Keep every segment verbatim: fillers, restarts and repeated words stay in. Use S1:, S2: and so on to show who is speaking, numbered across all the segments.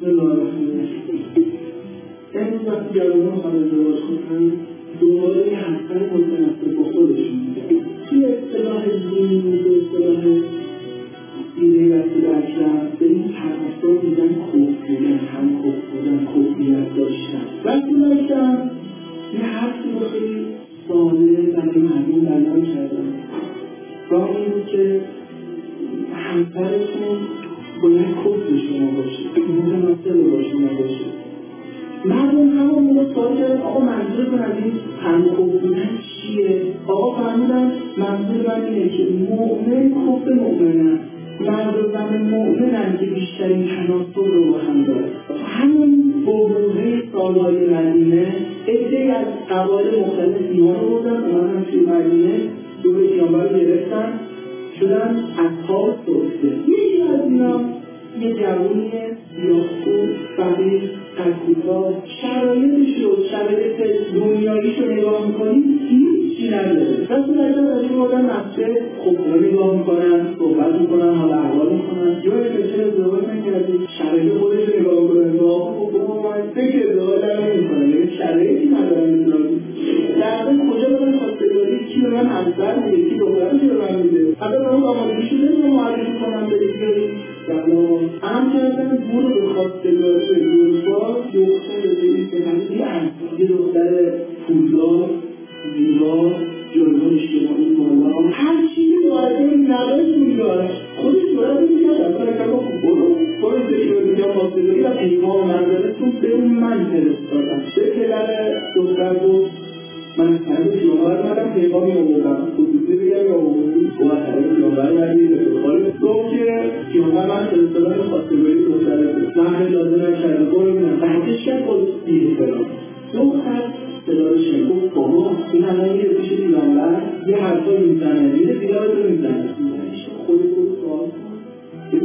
S1: امروز وقتی جوانان میخوان ازدواج کنن دوباره یه حرفای متناسب با خودشون میگن. توی اصطلاح دینی و اصطلاح دیده وقتی اکرم به این حرفا میگن خوب بودن، هم خوب بودن، خوبیت داشتن. وقتی داشتن یه حرفی رو خیلی ساده برای مردم بیان کردن. راه این بود که همسرتون باید خوب به شما باشه، متناسب با شما باشه. مردم همون موقع سوال کردن آقا منظورتون از این هم خوب بودن چیه؟ آقا فهمیدن منظور من اینه که مؤمن خوب به مؤمنن، مرد و زن مؤمنن که بیشترین تناسب رو با هم دارن. همون بروزه سالهای مدینه عده‌ای از قبایل مختلف ایمان رو بردن، اومدن توی مدینه دور پیامبر رو گرفتن، شدن اصحاب صحبه. یکی از اینا یه جوونیه سیاه‌پوست، فقیر، قدکوتاه، شرایطش رو شرایط دنیاییش رو نگاه میکنی هیچی نداره. رسول اکرم از این آدم مسجد خب رو نگاه میکنن، صحبت میکنن، حالا احوال میکنن. یا که چه ازدواج نکردی شرایط خودش رو نگاه میکنن، خب بابا من فکر ازدواج هم نمیکنم، یعنی شرایطی ندارن ازدواج. در واقع کجا بدن خواستگاری کی به من همسر میده، کی دخترش رو به من میده. اگر من آمادگی شده رو معرفی کنم به دیگری هم کردن برو به خواستگاری دورفا دختر به این فهمیدی هم یه دختر پولدار، زیبا، جلوان اجتماعی بالا، هر چیزی داره این نقش میگاره خودش باید میگه اصلا کما برو برو به دیگه خواستگاری و پیغام منظرتون به اون من فرستادم. به پدر دختر بود من کنده پیامبر مدم پیغامی آوردم خصوصی بگم یا آوردی و من کنده پیامبر مدی به دخال گفت که پیامبر من فرستادن خواستگاری دختره بود زهر لازم نکرده برو بینم بحثش کرد خود دیر فرام دختر صدارش گفت بابا این الان یه پیش پیامبر یه حرفا میزنه میره پیامبر رو میزنه خود خود سوال یه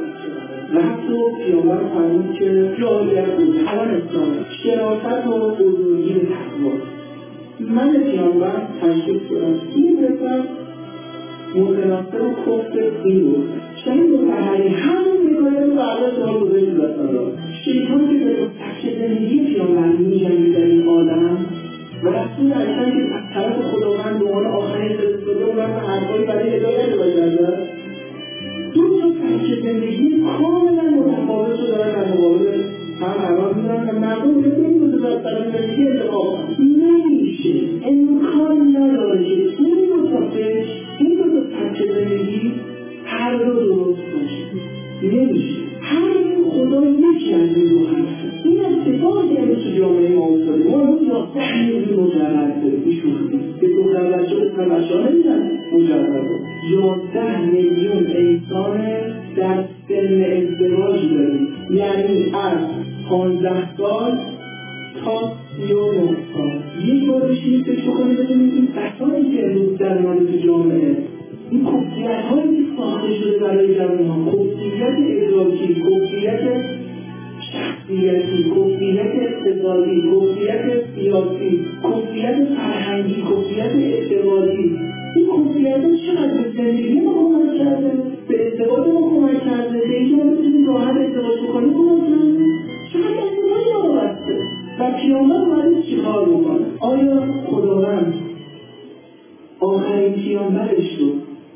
S1: رفت و پیامبر فرمود که جاهلیت بود الان اسلام شرافت و بزرگی به تقوا. من پیامبر تشریف دارم این بسر متناسب و کفت این بود شاید متحری همون نگاهی رو برای شما گذاشت دستان دارم. شیطان که به تکش زندگی پیامبر میجنگی در این آدم و رسول اکرم که از طرف خداوند دومان آخرین فرستاده و من حرفایی برای هدایت رو کرده دو تا تکش زندگی کاملا متفاوت رو دارن در مقابل هم قرار میدن و مردم میگه این روز در طرف زندگی انتخاب نمیشه، امکان نداره که این دو تا فکر این دو تا تکش زندگی هر دو درست باشه. نمیشه. هر خدا یکی از این دو هست. این اتفاقی که تو جامعه ما افتاده ما امروز یازده میلیون مجرد داریم میشوخیم که دختر بچه ها اسم بچه ها نمیدن مجرد یازده میلیون انسان در سن ازدواج داریم، یعنی از پانزده سال تا سی و نه سال. یک بار بشینید فکر کنید ببینید این بسایی که امروز در مورد تو جامعه این کفریت هایی که ساخته شده برای جوانان، کفریت ادراکی، کفریت شخصیتی، کفریت اقتصادی، کفریت سیاسی، کفریت فرهنگی، کفریت اعتقادی، این کفریت ها چقدر به زندگی ما کمک کرده؟ به ازدواج ما کمک کرده؟ به اینکه ما بتونیم راحت ازدواج بکنیم کمک کرده؟ چقدر ازدواجی آورده؟ و پیامبر اومده چیکار بکنه؟ آیا خداوند آخرین پیامبرش رو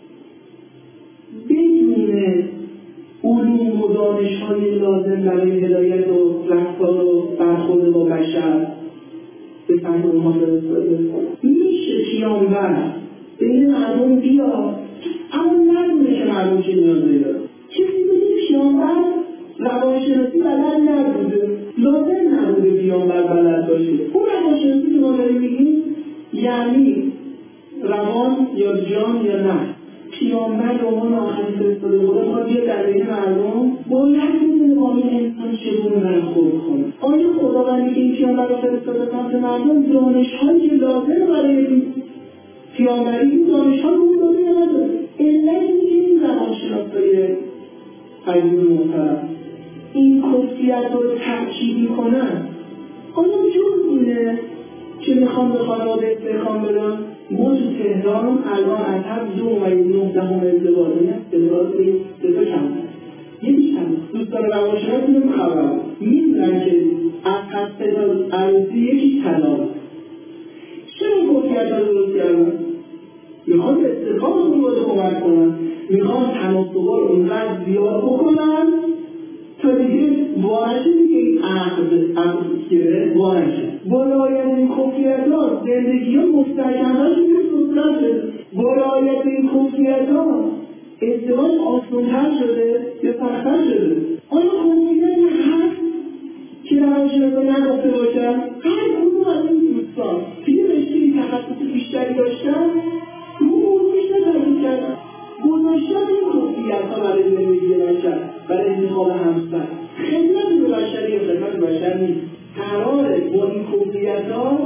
S1: بدون علوم و دانش‌های لازم برای هدایت و رفتار و برخورد با بشر به سمت اونها فرستاده؟ میشه پیامبر بین مردم بیا اما ندونه که مردم چه نیازی داره. کسی بگه پیامبر روانشناسی بلد نبوده، لازم نبوده پیامبر بلد باشه. اون روانشناسی که ما داریم میگیم یعنی روان یا جان یا نه. پیامبر روان آخرین فرستاده خدا خواهد بیاد در بین مردم باید میدونه با این انسان چگونه برخورد کنه. آیا خداوندی که این پیامبر رو فرستاده سمت مردم دانش‌هایی که لازم برای این پیامبری این دانش‌ها رو داده یا نداره؟ علت اینکه این روانشناسای عزیز محترم این کفریت رو تأکید میکنن آیا جز اینه که میخوام به خانواده استحکام بدم؟ ما تو تهران الان از هر دو اومدیم نه دهم ازدواج نه ازدواج به تا کم یکی کم دوستان روانشناس اینو خبر پس تعداد عروسی یکی طلاق. چرا کفیت ها درست کردن؟ میخوان استحکام خانواده کمک کنن، میخوان تناسب‌ها رو اینقدر زیاد بکنن تا دیگه وارشه دیگه این عقد عقد که وارشه با رعایت این کفیت ها زندگی ها مستحکم‌هاش میشه شده. با رعایت این کفیت ها ازدواج آسان‌تر شده یا سخت‌تر شده؟ آیا کفیت هست که روانشناسا نگفته باشن؟ هر کدوم از این دوستان توی رشته تخصص بیشتری داشتن رو بیشتر تحقیق کردن گذاشتن این کفیت‌ها برای زندگی بشر، برای انتخاب همسر. خدمت به بشری خدمت بشر نیست. قراره با این کفیت‌ها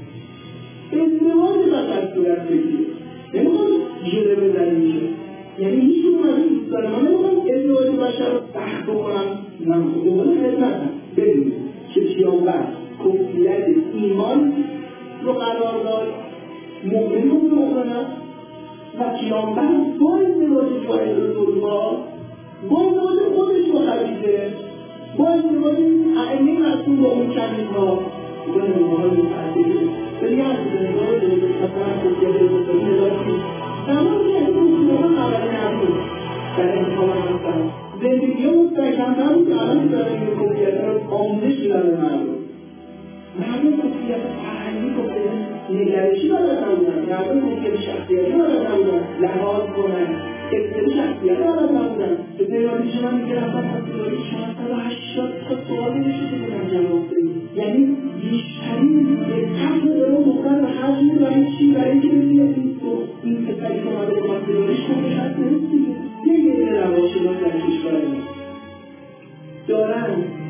S1: ازدواج بشر صورت بگیره. نمیخواد جلوه بزنی میشه. یعنی هیچ اون از این دوستان ما نمیخواد ازدواج بشر رو سخت بکنم، نمیخواد دوباره خدمت هم ببینید که پیامبر کفیت ایمان رو قرار داد، مؤمن و مؤمنه و پیامبر با ازدواج جایز رسول‌الله، با ازدواج خودش با خدیجه، با ازدواج ائمه معصوم با اون کمیزها با نموهای متعدده ولی از ازدواج مثلا کفیت رسولی نداشتی تمام که از این مسلمان خبر نبود در انتخاب همسر. زندگی ها مستحکم‌تر بود که الان که دارن این کفیت‌ها رو آموزش میدن به مردم. مردم کفیت فرهنگی کفیت نگرشی بلد نبودن، مردم کفیت شخصیتی بلد نبودن، لحاظ کنن اکتری شخصیت بلد نبودن. به پیرانی شما میگه رفتن پاسداری شما صد و هشتاد تا سوال نمیشه که بودن جواب بدید. یعنی بیشترین دقت رو دارم بکنن به هر چیزی برای چی؟ برای اینکه ببینید این پسری که اومده پاسداریش خودش هست نیست دیگه. یه یه روانشناس در کشور ما دارن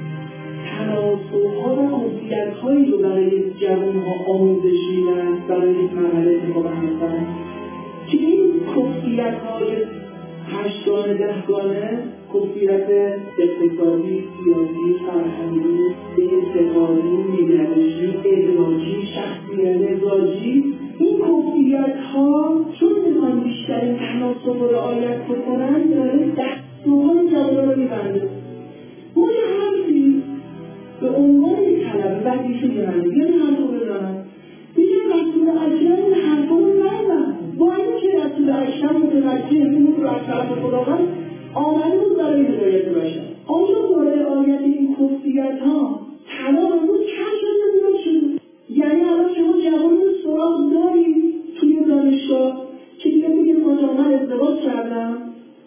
S1: تناسب‌ها و کفیت‌هایی رو برای جوان‌ها آموزش میدن برای یک مرحله انتخاب همسر که این کفیت‌های هشتگانه دهگانه کفیت اقتصادی، سیاسی، فرهنگی، اعتقادی، نگرشی، ادراکی، شخصیت ازاجی، این کفیت‌ها چون میخوان بیشترین تناسب رو رعایت بکنن داره دستورات جوان‌ها رو میبنده. ما یه حرفی به عنوان یک طلبه وظیفه می‌بندیم یه حرف رو بزنم دیگه رسول اکرم این حرفا رو نزن. با اینکه رسول اکرم متوجه این رو از طرف خداوند آمده بود برای هدایت بشر، آیا با رعایت این کفیت‌ها طلاق امروز کم شده زیاد شده؟ یعنی الان شما جوانی رو سراغ داری توی دانشگاه که دیگه بگه کجا من ازدواج کردم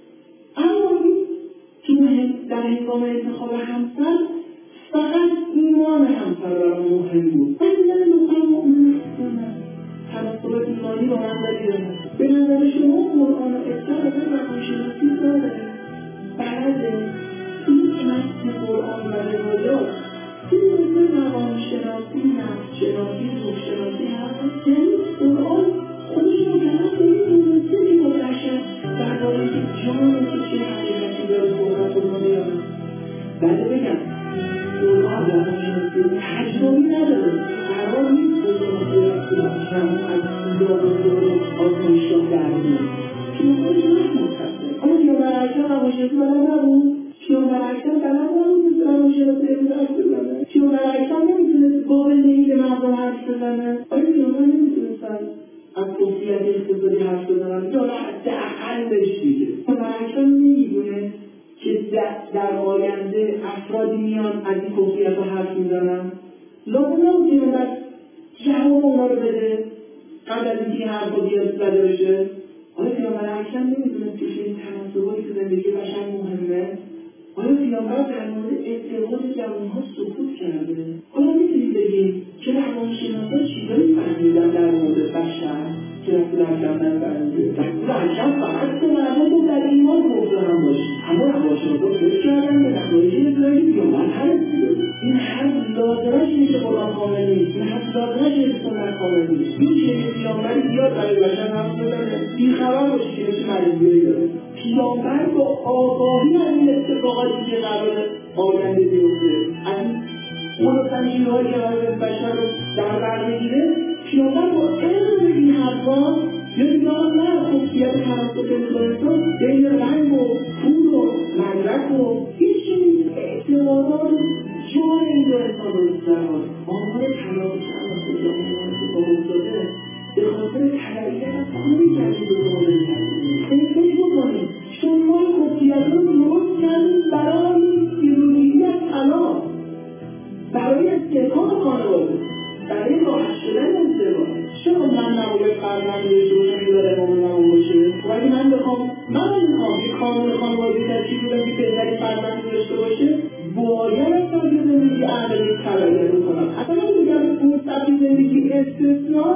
S1: اما تو در هنگام انتخاب همسر فقط ایمان همسر برای مهم بود. من دیگر لطفا مؤمن نستانم تناسب ایمانی با من داریم. به نظر شما قرآن و اسلام از این روانشناسی داره؟ بله این متن قرآن و روایات این موضوع روانشناسی، نفس‌شناسی، روح‌شناسی هست. یعنی قرآن خودش رو طرف به این موضوعی که با بشر درباره که جان تو چه حقیقتی داره صحبت کنه یا نه. بله بگم قرآن روانشناسی تجربی نداره، قرار نیست روانشناسی از داد و دور آزمایشگاه در میاد که خودش رفت متخصص. اما پیامبر اکرم روانشناسی بلد نبود، پیامبر اکرم بلد نبود که روانشناسی حرف بزنه، پیامبر اکرم نمیتونست با لیل مردم حرف بزنه. آیا پیامبر نمیتونستن از کفیت اقتصادی حرف بزنن؟ یا حداقلش دیگه پیامبر اکرم نمیدونه که در آینده افرادی میان از این کفیت ها حرف میزنن؟ لازم نبود پیامبر جواب اونا رو بده قبل از اینکه این حرف رو بیاد زده بشه. آیا پیامبر اکرم نمیدونست که این تناسبایی که زندگی بشر مهمه؟ آیا پیامبر در مورد ازدواج جوان‌ها سکوت کرده؟ آیا میتونید بگید که روانشناسا چیزایی فهمیدن در مورد بشر که رسول اکرم نفهمیده؟ رسول اکرم فقط که مردم رو در ایمان مبتهم باشید، اما روانشناسا فکر کردن به نتایج ابتدایی پیامبر هرسیده. این حرف لازمش میشه قرآن کامل نیست، این حرف لازمش میشه سنت کامل نیست. میشه که پیامبری بیاد برای بشر حرف بزنه بیخبر باشی که چه مریضیایی داره. پیامبر با آگاهی از این اتفاقاتی که قرار آینده بیفته، از اون تنشیرهایی که قرار بشر رو در بر بگیره، پیامبر با علم این حرفا یه بیدار نه کفیت تناسب انسان بین رنگ و پول و مدرک و هیچ چیز اختیارات جای این انسان رو درمان آنها تلاش کردن کجا آنها اتفاق افتاده به خاطر تبعیت از کاری کردید به مورد کردید این فکر بکنید شما خصوصیت رو درست کردید برای پیروزی از طلاق برای استحکام خانواده برای راحت شدن ازدواج چرا من نباید فرزند داشته باشم که داره امام نمون باشه و اگه من بخوام من میخوام که کانون خانواده تشکیل بدم که بهتری فرزند داشته باشه باید از طرز زندگی اهل تبعیت بکنم اصلا من میگم اون سبک زندگی استثنا